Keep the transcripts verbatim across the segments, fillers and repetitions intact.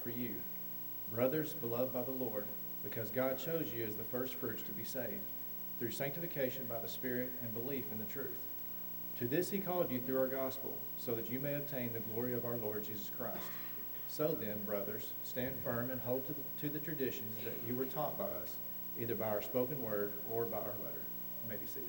for you, brothers beloved by the Lord, because God chose you as the first fruits to be saved, through sanctification by the Spirit and belief in the truth. To this he called you through our gospel, so that you may obtain the glory of our Lord Jesus Christ. So then, brothers, stand firm and hold to the, to the traditions that you were taught by us, either by our spoken word or by our letter. You may be seated.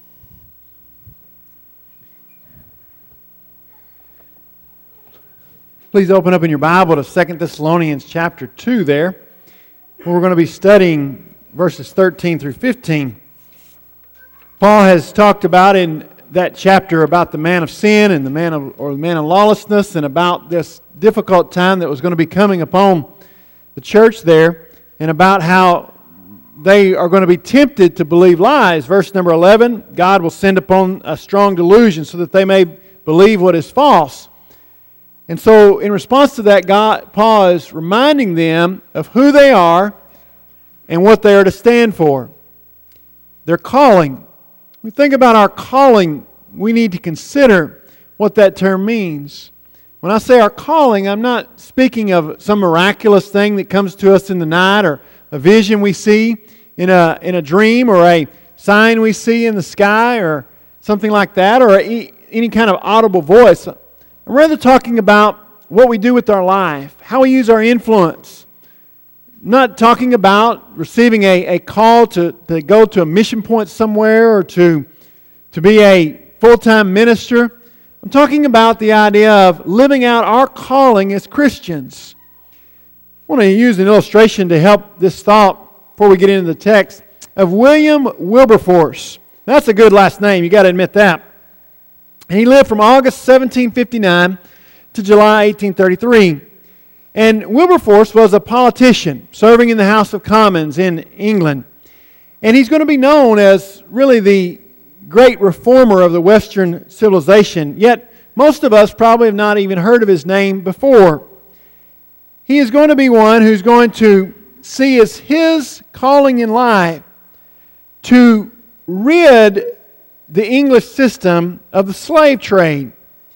Please open up in your Bible to Second Thessalonians chapter two there, where we're going to be studying verses thirteen through fifteen. Paul has talked about in that chapter about the man of sin and the man of or the man of lawlessness, and about this difficult time that was going to be coming upon the church there, and about how they are going to be tempted to believe lies. Verse number eleven, God will send upon a strong delusion so that they may believe what is false. And so in response to that, God, Paul is reminding them of who they are and what they are to stand for. Their calling. When we think about our calling, we need to consider what that term means. When I say our calling, I'm not speaking of some miraculous thing that comes to us in the night, or a vision we see in a, in a dream, or a sign we see in the sky, or something like that, or a, any kind of audible voice. I'm rather talking about what we do with our life, how we use our influence. I'm not talking about receiving a, a call to, to go to a mission point somewhere, or to, to be a full-time minister. I'm talking about the idea of living out our calling as Christians. I want to use an illustration to help this thought before we get into the text of William Wilberforce. That's a good last name, you got to admit that. And he lived from August seventeen fifty-nine to July eighteen thirty-three. And Wilberforce was a politician serving in the House of Commons in England. And he's going to be known as really the great reformer of the Western civilization. Yet most of us probably have not even heard of his name before. He is going to be one who's going to see as his calling in life to rid the English system of the slave trade.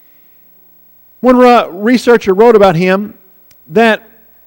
One researcher wrote about him that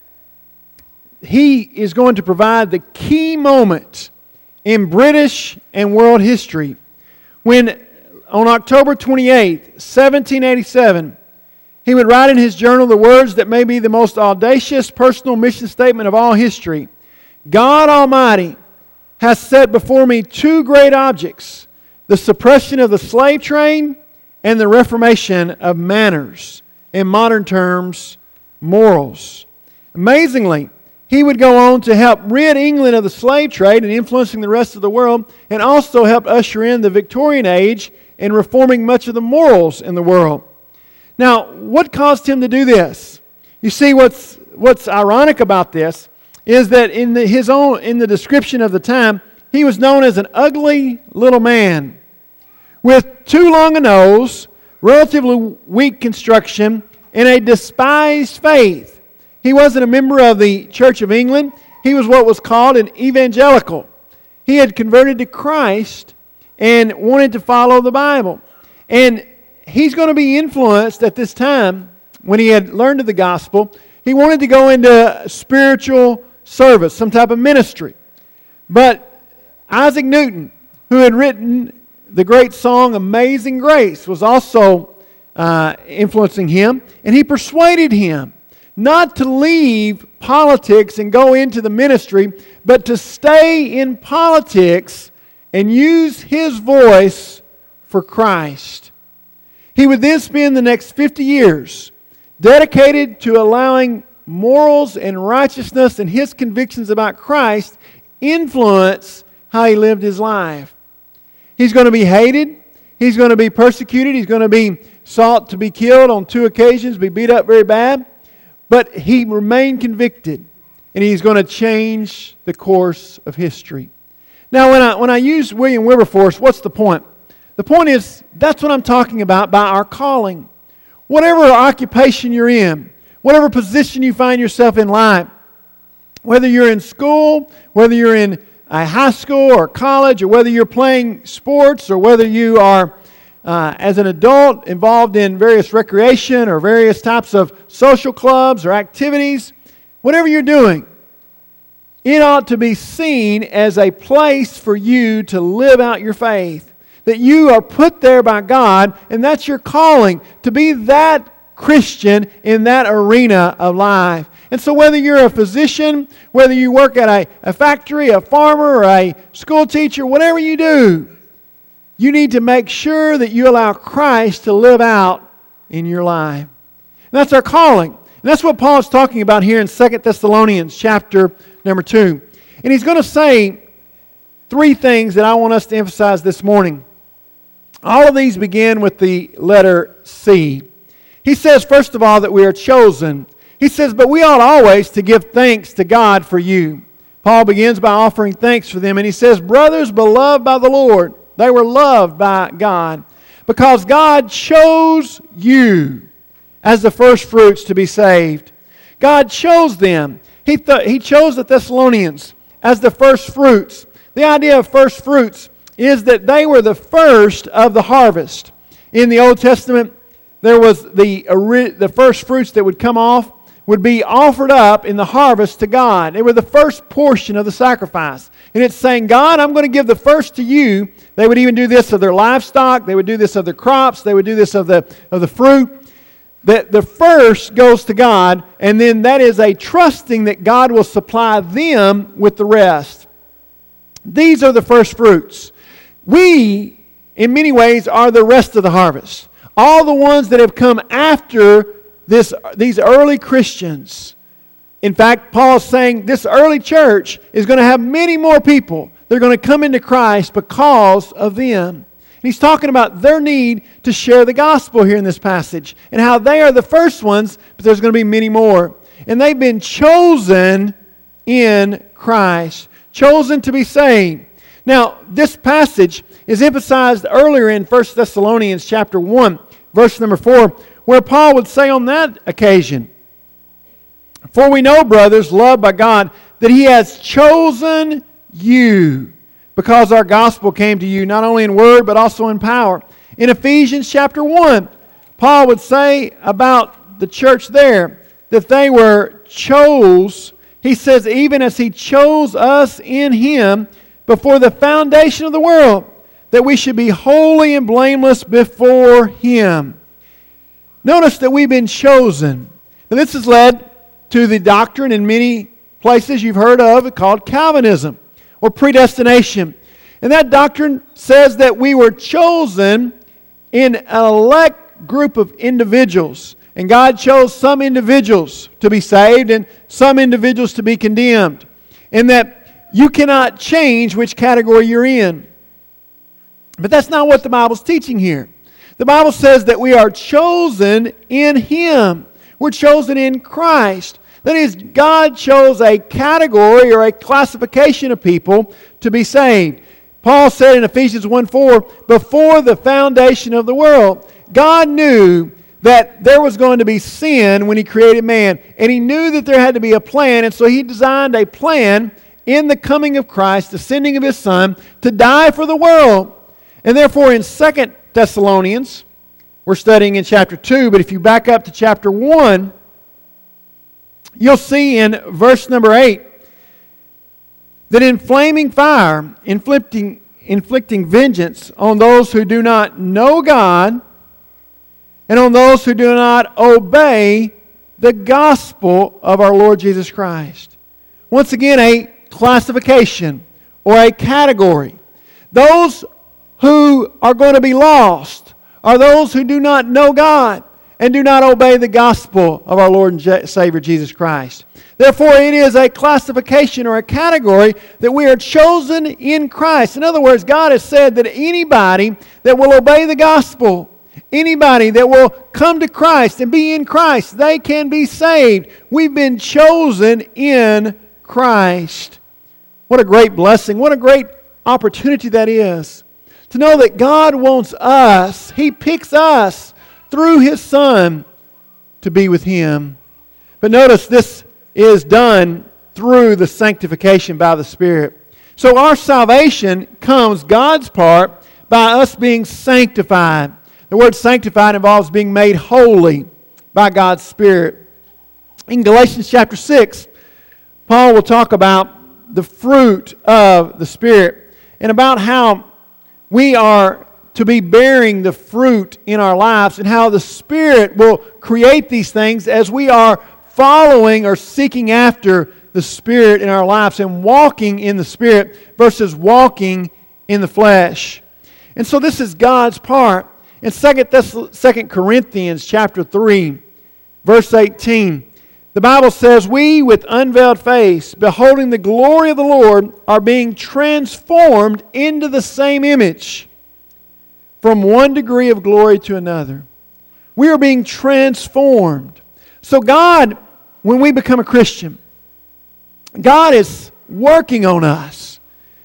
he is going to provide the key moment in British and world history when, on October twenty-eighth, seventeen eighty-seven, he would write in his journal the words that may be the most audacious personal mission statement of all history. God Almighty has set before me two great objects: the suppression of the slave trade and the reformation of manners. In modern terms, morals. Amazingly, he would go on to help rid England of the slave trade and influencing the rest of the world, and also help usher in the Victorian age and reforming much of the morals in the world. Now, what caused him to do this? You see, what's what's ironic about this is that in the, his own in the description of the time, he was known as an ugly little man with too long a nose, relatively weak construction, and a despised faith. He wasn't a member of the Church of England. He was what was called an evangelical. He had converted to Christ and wanted to follow the Bible. And he's going to be influenced at this time, when he had learned of the gospel, he wanted to go into spiritual service, some type of ministry. But Isaac Newton, who had written the great song Amazing Grace, was also uh, influencing him, and he persuaded him not to leave politics and go into the ministry, but to stay in politics and use his voice for Christ. He would then spend the next fifty years dedicated to allowing morals and righteousness and his convictions about Christ influence how he lived his life. He's going to be hated. He's going to be persecuted. He's going to be sought to be killed on two occasions, be beat up very bad. But he remained convicted, and he's going to change the course of history. Now, when I when I use William Wilberforce, what's the point? The point is, that's what I'm talking about by our calling. Whatever occupation you're in, whatever position you find yourself in life, whether you're in school, whether you're in a high school or college, or whether you're playing sports, or whether you are, uh, as an adult, involved in various recreation or various types of social clubs or activities, whatever you're doing, it ought to be seen as a place for you to live out your faith. That you are put there by God, and that's your calling, to be that Christian in that arena of life. And so whether you're a physician, whether you work at a, a factory, a farmer, or a school teacher, whatever you do, you need to make sure that you allow Christ to live out in your life. And that's our calling. And that's what Paul is talking about here in Second Thessalonians chapter number two. And he's going to say three things that I want us to emphasize this morning. All of these begin with the letter C. He says, first of all, that we are chosen. He says, but we ought always to give thanks to God for you. Paul begins by offering thanks for them. And he says, brothers beloved by the Lord, they were loved by God, because God chose you as the first fruits to be saved. God chose them. He, th- he chose the Thessalonians as the first fruits. The idea of first fruits is that they were the first of the harvest. In the Old Testament, there was the, the first fruits that would come off would be offered up in the harvest to God. They were the first portion of the sacrifice. And it's saying, God, I'm going to give the first to you. They would even do this of their livestock. They would do this of their crops. They would do this of the, of the fruit. That the first goes to God, and then that is a trusting that God will supply them with the rest. These are the first fruits. We, in many ways, are the rest of the harvest. All the ones that have come after this, these early Christians. In fact, Paul is saying this early church is going to have many more people that are going to come into Christ because of them. And he's talking about their need to share the gospel here in this passage and how they are the first ones, but there's going to be many more. And they've been chosen in Christ, chosen to be saved. Now, this passage is emphasized earlier in First Thessalonians chapter one, verse number four, where Paul would say on that occasion, for we know, brothers, loved by God, that He has chosen you, because our gospel came to you not only in word but also in power. In Ephesians chapter one, Paul would say about the church there that they were chose. He says, even as He chose us in Him before the foundation of the world, that we should be holy and blameless before Him. Notice that we've been chosen. Now, this has led to the doctrine in many places you've heard of called Calvinism or predestination. And that doctrine says that we were chosen in an elect group of individuals. And God chose some individuals to be saved and some individuals to be condemned. And that you cannot change which category you're in. But that's not what the Bible's teaching here. The Bible says that we are chosen in Him. We're chosen in Christ. That is, God chose a category or a classification of people to be saved. Paul said in Ephesians one four, before the foundation of the world, God knew that there was going to be sin when He created man. And He knew that there had to be a plan. And so He designed a plan in the coming of Christ, the sending of His Son, to die for the world. And therefore in Second Thessalonians, we're studying in chapter two, but if you back up to chapter one, you'll see in verse number eight that in flaming fire, inflicting, inflicting vengeance on those who do not know God and on those who do not obey the gospel of our Lord Jesus Christ. Once again, a classification or a category. Those who are going to be lost are those who do not know God and do not obey the gospel of our Lord and Savior Jesus Christ. Therefore, it is a classification or a category that we are chosen in Christ. In other words, God has said that anybody that will obey the gospel, anybody that will come to Christ and be in Christ, they can be saved. We've been chosen in Christ. What a great blessing. What a great opportunity that is. To know that God wants us, He picks us through His Son to be with Him. But notice this is done through the sanctification by the Spirit. So our salvation comes, God's part, by us being sanctified. The word sanctified involves being made holy by God's Spirit. In Galatians chapter six, Paul will talk about the fruit of the Spirit and about how we are to be bearing the fruit in our lives and how the Spirit will create these things as we are following or seeking after the Spirit in our lives and walking in the Spirit versus walking in the flesh. And so this is God's part. In Second Corinthians chapter three, verse eighteen, the Bible says, "We with unveiled face, beholding the glory of the Lord, are being transformed into the same image, from one degree of glory to another." We are being transformed. So God, when we become a Christian, God is working on us.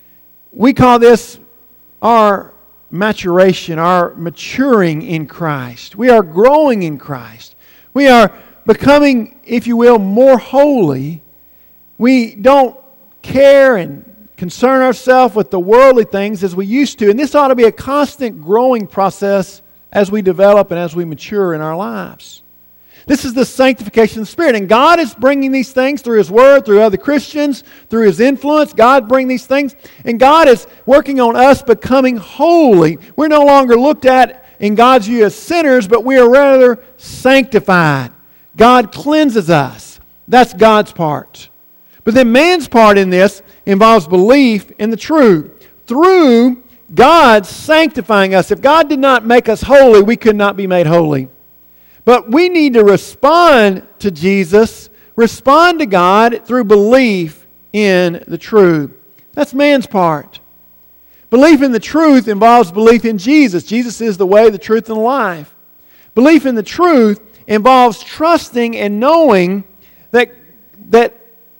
We call this our maturation, our maturing in Christ. We are growing in Christ. We are becoming, if you will, more holy. We don't care and concern ourselves with the worldly things as we used to. And this ought to be a constant growing process as we develop and as we mature in our lives. This is the sanctification of the Spirit. And God is bringing these things through His Word, through other Christians, through His influence. God brings these things. And God is working on us becoming holy. We're no longer looked at in God's view as sinners, but we are rather sanctified. God cleanses us. That's God's part. But then man's part in this involves belief in the truth. Through God sanctifying us. If God did not make us holy, we could not be made holy. But we need to respond to Jesus, respond to God through belief in the truth. That's man's part. Belief in the truth involves belief in Jesus. Jesus is the way, the truth, and the life. Belief in the truth involves trusting and knowing that, that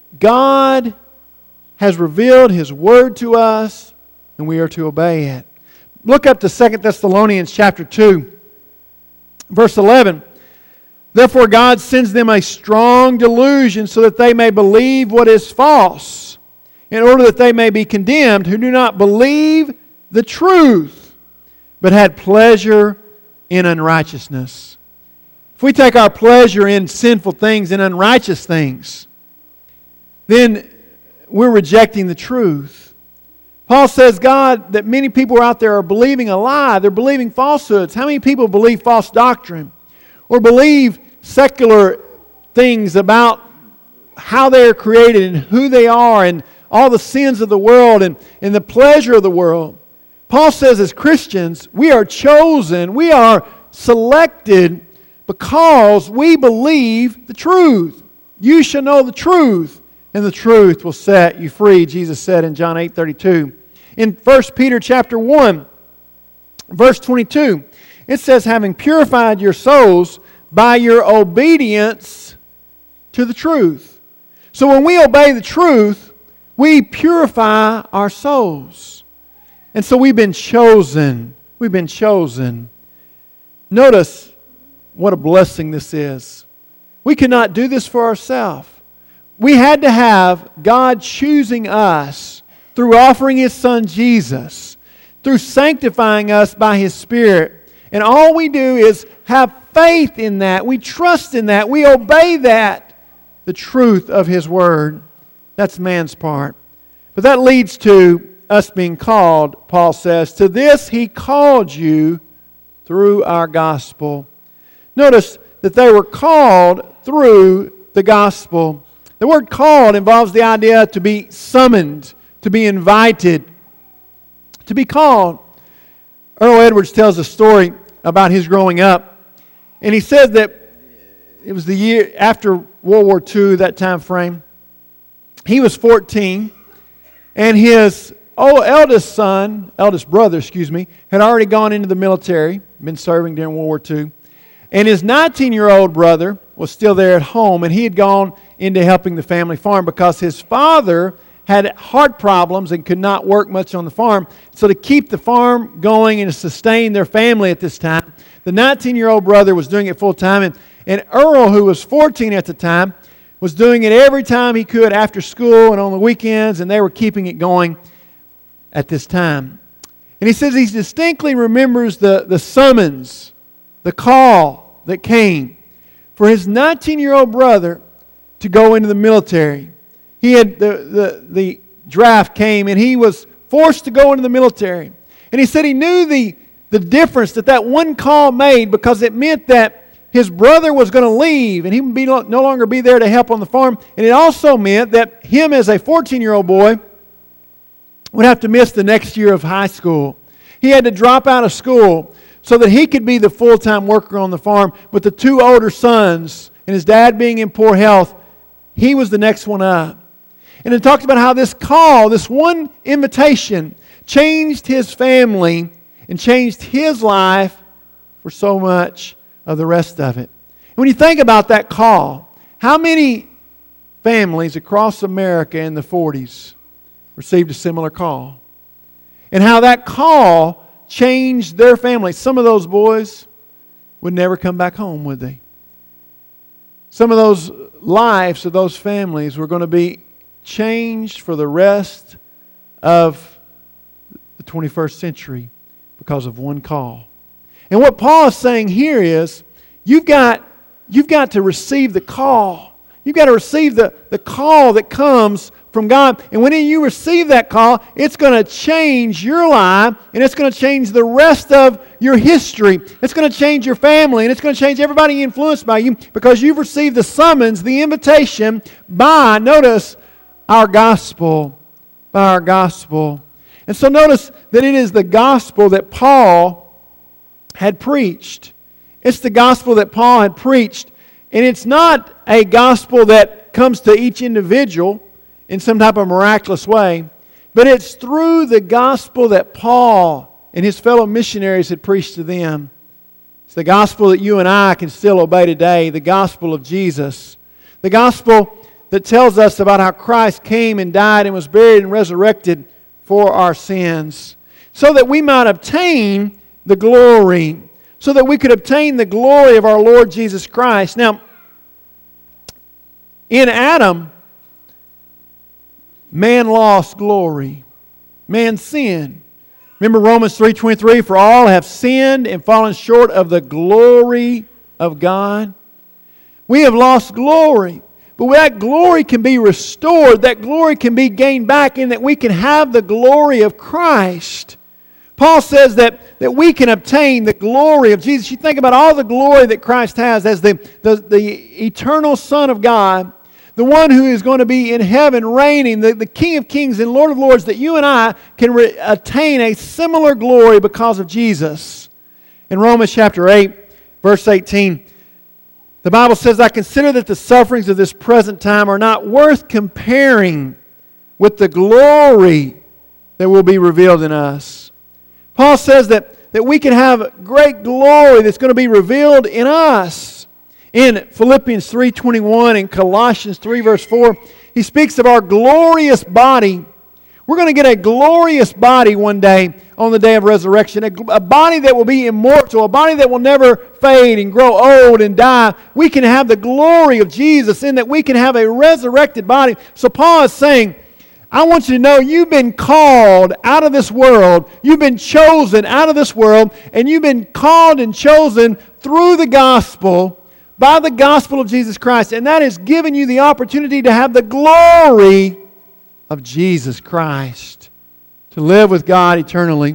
God has revealed His Word to us and we are to obey it. Look up to Second Thessalonians chapter two, verse eleven. "Therefore God sends them a strong delusion so that they may believe what is false, in order that they may be condemned who do not believe the truth, but had pleasure in unrighteousness." If we take our pleasure in sinful things and unrighteous things, then we're rejecting the truth. Paul says, God, that many people out there are believing a lie. They're believing falsehoods. How many people believe false doctrine? Or believe secular things about how they are created and who they are and all the sins of the world and, and the pleasure of the world. Paul says as Christians, we are chosen, we are selected because we believe the truth. You shall know the truth, and the truth will set you free, Jesus said in John eight thirty-two. In First Peter chapter one, verse twenty-two, it says, "Having purified your souls by your obedience to the truth." So when we obey the truth, we purify our souls. And so we've been chosen. We've been chosen. Notice what a blessing this is. We cannot do this for ourselves. We had to have God choosing us through offering His Son Jesus, through sanctifying us by His Spirit. And all we do is have faith in that. We trust in that. We obey that, the truth of His Word. That's man's part. But that leads to us being called, Paul says. To this He called you through our gospel. Notice that they were called through the gospel. The word called involves the idea to be summoned, to be invited, to be called. Earl Edwards tells a story about his growing up. And he said that it was the year after World War Two, that time frame. He was fourteen, and his oh, eldest son, eldest brother, excuse me, had already gone into the military, been serving during World War Two. And his nineteen-year-old brother was still there at home, and he had gone into helping the family farm because his father had heart problems and could not work much on the farm. So to keep the farm going and to sustain their family at this time, the nineteen-year-old brother was doing it full-time. And, and Earl, who was fourteen at the time, was doing it every time he could after school and on the weekends, and they were keeping it going at this time. And he says he distinctly remembers the, the summons, the call that came for his nineteen-year-old brother to go into the military. He had the, the, the draft came and he was forced to go into the military. And he said he knew the, the difference that that one call made, because it meant that his brother was going to leave and he would be no, no longer be there to help on the farm. And it also meant that him as a fourteen-year-old boy would have to miss the next year of high school. He had to drop out of school so that he could be the full-time worker on the farm. With the two older sons and his dad being in poor health, he was the next one up. And it talks about how this call, this one invitation, changed his family and changed his life for so much of the rest of it. And when you think about that call, how many families across America in the forties received a similar call? And how that call changed their family. Some of those boys would never come back home, would they? Some of those lives of those families were going to be changed for the rest of the twenty-first century because of one call. And what Paul is saying here is, you've got, you've got to receive the call. You've got to receive the, the call that comes from God. And when you receive that call, it's going to change your life, and it's going to change the rest of your history. It's going to change your family, and it's going to change everybody influenced by you, because you've received the summons, the invitation by, notice, our gospel. By our gospel. And so notice that it is the gospel that Paul had preached. It's the gospel that Paul had preached. And it's not a gospel that comes to each individual in some type of miraculous way, but it's through the gospel that Paul and his fellow missionaries had preached to them. It's the gospel that you and I can still obey today, the gospel of Jesus. The gospel that tells us about how Christ came and died and was buried and resurrected for our sins, so that we might obtain the glory, so that we could obtain the glory of our Lord Jesus Christ. Now, in Adam, man lost glory. Man sinned. Remember Romans three twenty-three, for all have sinned and fallen short of the glory of God. We have lost glory. But that glory can be restored. That glory can be gained back, in that we can have the glory of Christ. Paul says that, that we can obtain the glory of Jesus. You think about all the glory that Christ has as the, the, the eternal Son of God, the one who is going to be in heaven reigning, the, the King of Kings and Lord of Lords, that you and I can re- attain a similar glory because of Jesus. In Romans chapter eight, verse eighteen, the Bible says, I consider that the sufferings of this present time are not worth comparing with the glory that will be revealed in us. Paul says that, that we can have great glory that's going to be revealed in us. In Philippians three twenty-one and Colossians three verse four, he speaks of our glorious body. We're going to get a glorious body one day on the day of resurrection. A, a body that will be immortal. A body that will never fade and grow old and die. We can have the glory of Jesus in that we can have a resurrected body. So Paul is saying, I want you to know you've been called out of this world. You've been chosen out of this world. And you've been called and chosen through the gospel, by the gospel of Jesus Christ. And that has given you the opportunity to have the glory of Jesus Christ, to live with God eternally.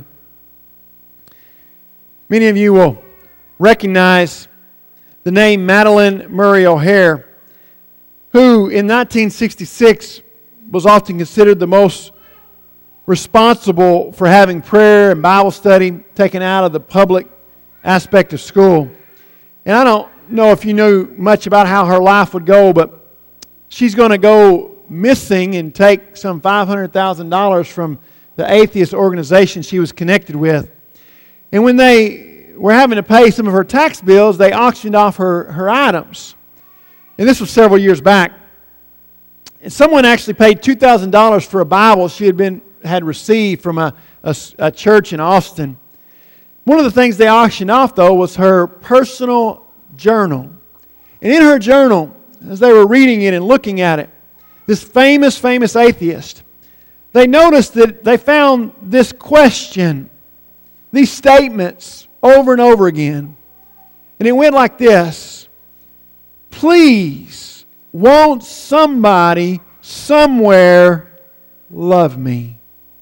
Many of you will recognize the name Madalyn Murray O'Hair, who in nineteen sixty-six was often considered the most responsible for having prayer and Bible study taken out of the public aspect of school. And I don't know if you know much about how her life would go, but she's going to go missing and take some five hundred thousand dollars from the atheist organization she was connected with. And when they were having to pay some of her tax bills, they auctioned off her, her items. And this was several years back. And someone actually paid two thousand dollars for a Bible she had been had received from a, a, a church in Austin. One of the things they auctioned off, though, was her personal journal. And in her journal, as they were reading it and looking at it, this famous, famous atheist, they noticed that they found this question, these statements over and over again. And it went like this: please, won't somebody somewhere love me?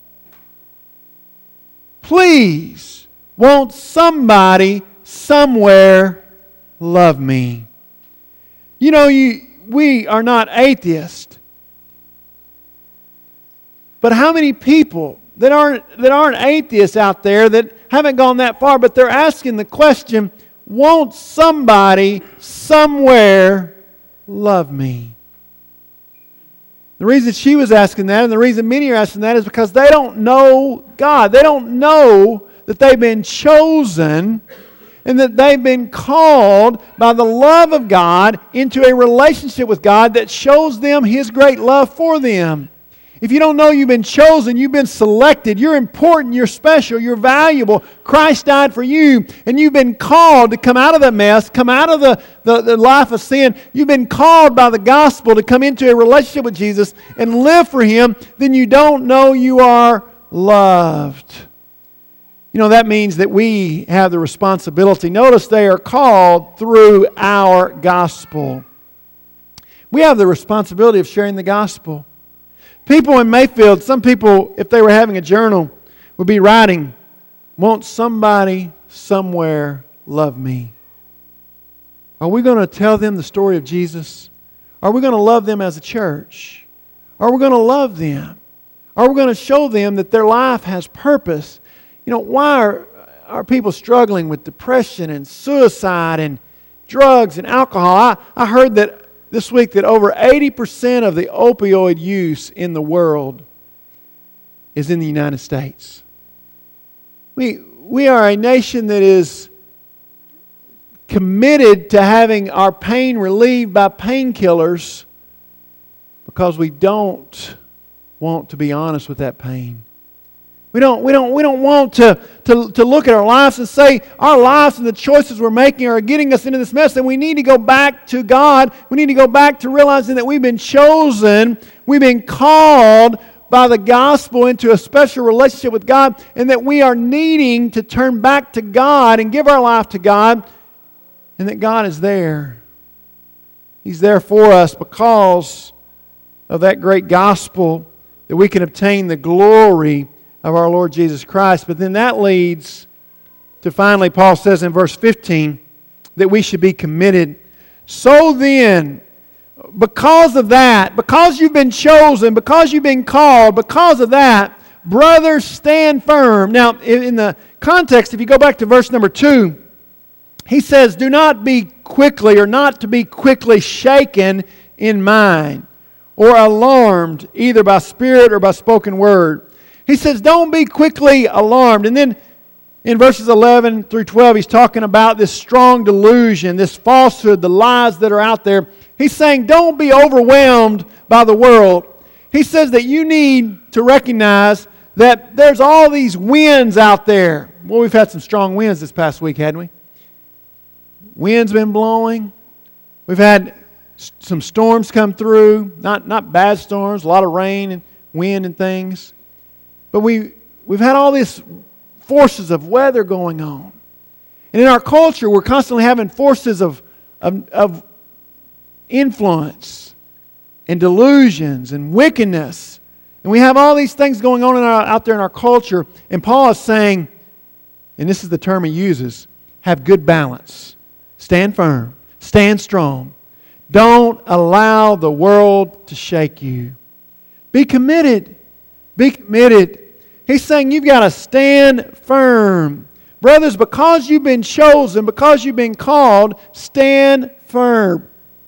Please, won't somebody somewhere love me? You know, you, we are not atheists. But how many people that aren't, that aren't atheists out there that haven't gone that far, but they're asking the question, won't somebody somewhere love me? The reason she was asking that, and the reason many are asking that, is because they don't know God. They don't know that they've been chosen and that they've been called by the love of God into a relationship with God that shows them His great love for them. If you don't know you've been chosen, you've been selected, you're important, you're special, you're valuable. Christ died for you, and you've been called to come out of the mess, come out of the, the, the life of sin. You've been called by the gospel to come into a relationship with Jesus and live for Him, then you don't know you are loved. You know, that means that we have the responsibility. Notice they are called through our gospel. We have the responsibility of sharing the gospel. People in Mayfield, some people, if they were having a journal, would be writing, won't somebody somewhere love me? Are we going to tell them the story of Jesus? Are we going to love them as a church? Are we going to love them? Are we going to show them that their life has purpose? You know, why are, are people struggling with depression and suicide and drugs and alcohol? I, I heard that this week that over eighty percent of the opioid use in the world is in the United States. We, we are a nation that is committed to having our pain relieved by painkillers because we don't want to be honest with that pain. We don't, we don't, we don't want to, to, to look at our lives and say our lives and the choices we're making are getting us into this mess. And we need to go back to God. We need to go back to realizing that we've been chosen. We've been called by the gospel into a special relationship with God. And that we are needing to turn back to God and give our life to God. And that God is there. He's there for us because of that great gospel, that we can obtain the glory of our Lord Jesus Christ. But then that leads to finally, Paul says in verse fifteen, that we should be committed. So then, because of that, because you've been chosen, because you've been called, because of that, brothers, stand firm. Now, in the context, if you go back to verse number two, he says, do not be quickly or not to be quickly shaken in mind or alarmed either by spirit or by spoken word. He says, don't be quickly alarmed. And then in verses eleven through twelve, he's talking about this strong delusion, this falsehood, the lies that are out there. He's saying, don't be overwhelmed by the world. He says that you need to recognize that there's all these winds out there. Well, we've had some strong winds this past week, hadn't we? Wind's been blowing. We've had some storms come through. Not, not bad storms, a lot of rain and wind and things. But we, we've had all these forces of weather going on. And in our culture, we're constantly having forces of, of, of influence and delusions and wickedness. And we have all these things going on in our, out there in our culture. And Paul is saying, and this is the term he uses, have good balance. Stand firm. Stand strong. Don't allow the world to shake you. Be committed. Be committed. He's saying you've got to stand firm. Brothers, because you've been chosen, because you've been called, stand firm.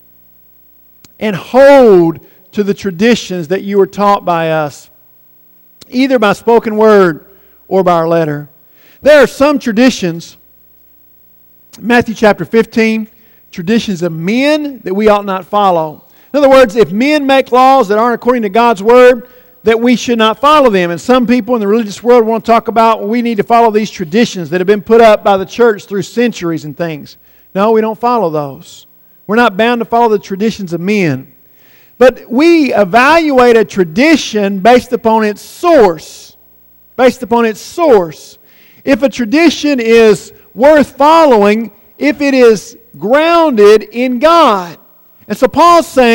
And hold to the traditions that you were taught by us, either by spoken word or by our letter. There are some traditions, Matthew chapter fifteen, traditions of men that we ought not follow. In other words, if men make laws that aren't according to God's word, that we should not follow them. And some people in the religious world want to talk about, well, we need to follow these traditions that have been put up by the church through centuries and things. No, we don't follow those. We're not bound to follow the traditions of men. But we evaluate a tradition based upon its source. Based upon its source. If a tradition is worth following, if it is grounded in God. And so Paul's saying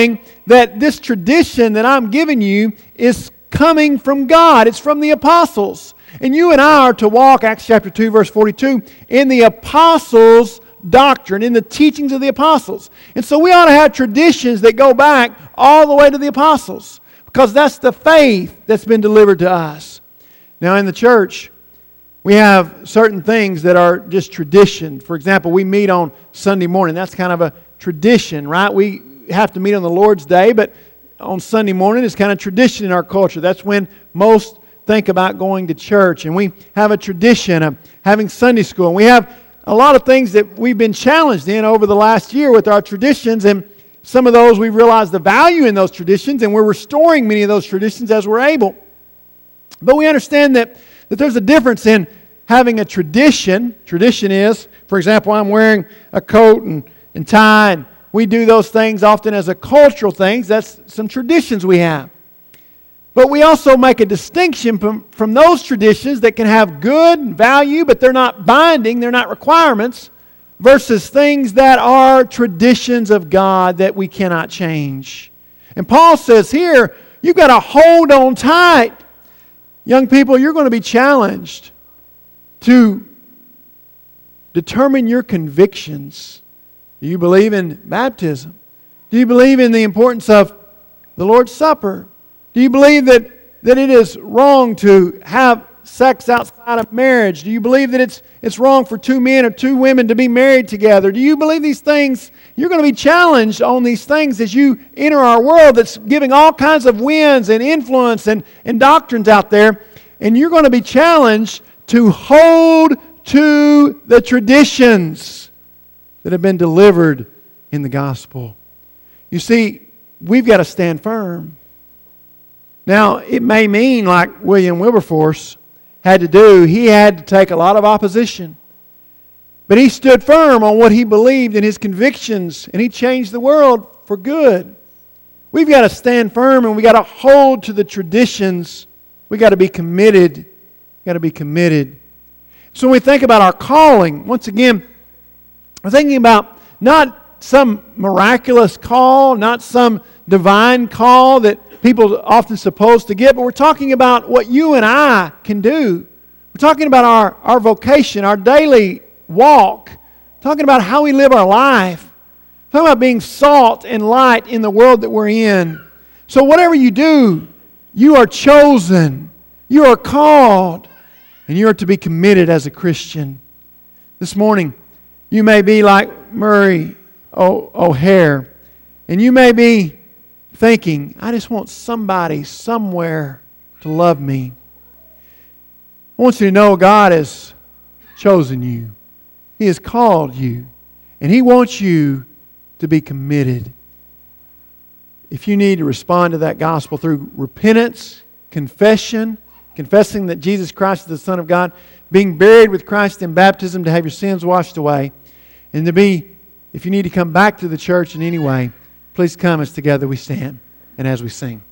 that this tradition that I'm giving you is coming from God. It's from the apostles. And you and I are to walk, Acts chapter two, verse forty-two, in the apostles' doctrine, in the teachings of the apostles. And so we ought to have traditions that go back all the way to the apostles, because that's the faith that's been delivered to us. Now in the church, we have certain things that are just tradition. For example, we meet on Sunday morning. That's kind of a tradition, right? We have to meet on the Lord's Day, but on Sunday morning it's kind of tradition in our culture. That's when most think about going to church. And we have a tradition of having Sunday school. And we have a lot of things that we've been challenged in over the last year with our traditions. And some of those we've realized the value in those traditions, and we're restoring many of those traditions as we're able. But we understand that that there's a difference in having a tradition. Tradition is, for example, I'm wearing a coat and, and tie, and we do those things often as a cultural thing. That's some traditions we have. But we also make a distinction from, from those traditions that can have good value, but they're not binding, they're not requirements, versus things that are traditions of God that we cannot change. And Paul says here, you've got to hold on tight. Young people, you're going to be challenged to determine your convictions. Do you believe in baptism? Do you believe in the importance of the Lord's Supper? Do you believe that, that it is wrong to have sex outside of marriage? Do you believe that it's, it's wrong for two men or two women to be married together? Do you believe these things? You're going to be challenged on these things as you enter our world that's giving all kinds of winds and influence and, and doctrines out there. And you're going to be challenged to hold to the traditions that have been delivered in the gospel. You see, we've got to stand firm. Now, it may mean, like William Wilberforce had to do, he had to take a lot of opposition. But he stood firm on what he believed in his convictions, and he changed the world for good. We've got to stand firm, and we've got to hold to the traditions. We've got to be committed. We've got to be committed. So when we think about our calling, once again, we're thinking about not some miraculous call, not some divine call that people are often supposed to get, but we're talking about what you and I can do. We're talking about our, our vocation, our daily walk. We're talking about how we live our life. We're talking about being salt and light in the world that we're in. So whatever you do, you are chosen. You are called. And you are to be committed as a Christian. This morning, you may be like Murray o- O'Hare, and you may be thinking, I just want somebody somewhere to love me. I want you to know God has chosen you. He has called you. And He wants you to be committed. If you need to respond to that gospel through repentance, confession, confessing that Jesus Christ is the Son of God, being buried with Christ in baptism to have your sins washed away, and to be, if you need to come back to the church in any way, please come as together we stand and as we sing.